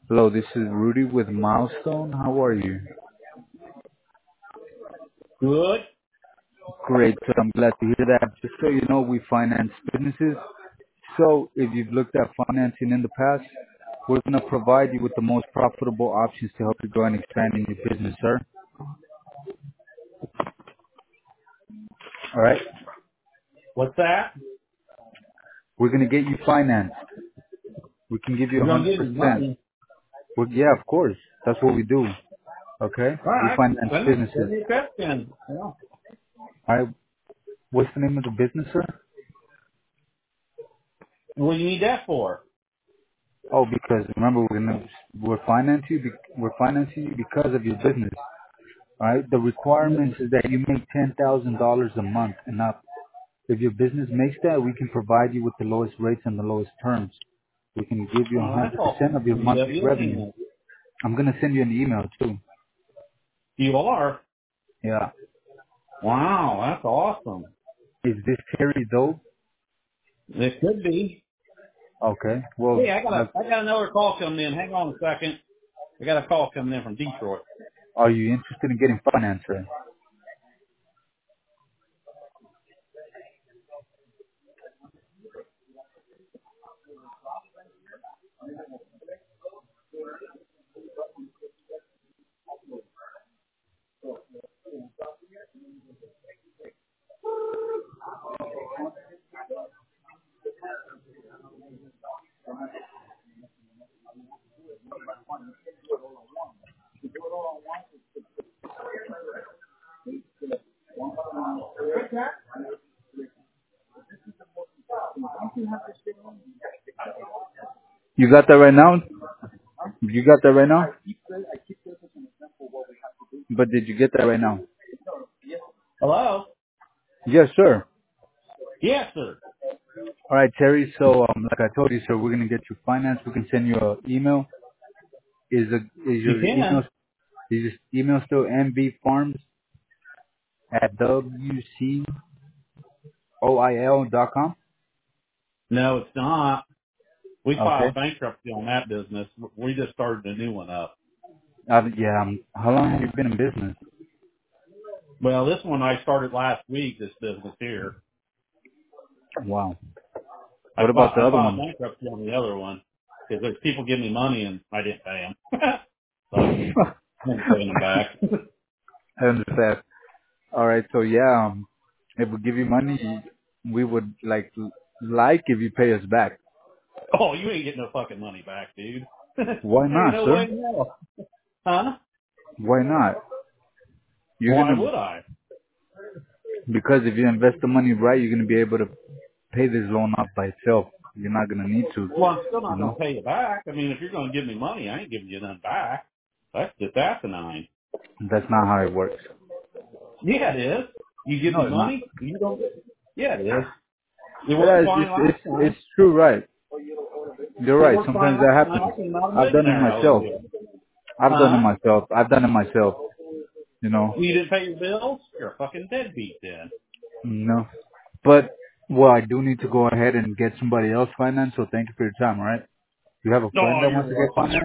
Hello, this is Rudy with Milestone. How are you? Good. Great. So I'm glad to hear that. Just so you know, we finance businesses. So if you've looked at financing in the past, we're going to provide you with the most profitable options to help you grow and expand in your business, sir. All right. What's that? We're going to get you financed. We can give you You're gonna give me 100%. money. Yeah, of course. That's what we do. Okay. All We right. finance Send businesses. me a check then. Yeah. All right. What's the name of the business, sir? What do you need that for? Oh, because remember we're financing you because of your business. All right. The requirements is that you make $10,000 a month and up. If your business makes that, we can provide you with the lowest rates and the lowest terms. We can give you Oh, that's awful. 100% of your monthly revenue. WWN. I'm gonna send you an email too. You are. Yeah. Wow, that's awesome. Is this Terry Doe? It could be. Okay. Well, Hey, I got another call coming in. Hang on a second. I got a call coming in from Detroit. are you interested in getting finance, sir? You got that right now? You got that right now? But did you get that right now? Hello? Yes, sir. Yes, sir. All right, Terry. So, like I told you, sir, we're gonna get you finance. We can send you an email. Is You your email can. still mbfarms at wcoil.com? No, it's not. We Okay. filed bankruptcy on that business. We just started a new one up. Yeah. How long have you been in business? Well, this one I started last week, this business here. Wow. What about the I other filed one? bankruptcy on the other one because there's people give me money and I didn't pay them. So I'm paying them back. I understand. All right. So yeah, if we give you money, we would like if you pay us back. Oh, you ain't getting no fucking money back, dude. Why Ain't not, no way sir? in hell. Huh? Why not? You're Why gonna would I? Because if you invest the money right, you're gonna be able to pay this loan off by itself. You're not gonna need to, Well, I'm still you not going know. to pay you back. I mean, if you're going to give me money, I ain't giving you none back. That's just asinine. That's not how it works. Yeah, it is. You give No, me it's not. money, you don't. Yeah, it is. It Yeah, worked fine last it's time. true, right? You're It right. worked fine Sometimes that last time. happens. I came out a I've done it millionaire out of myself. it. I've done it Huh? myself. I've done it myself. You know. You didn't pay your bills? You're a fucking deadbeat then. No. But well, I do need to go ahead and get somebody else financed. So thank you for your time. All right. You have a friend Oh, that you're wants to get welcome. financed?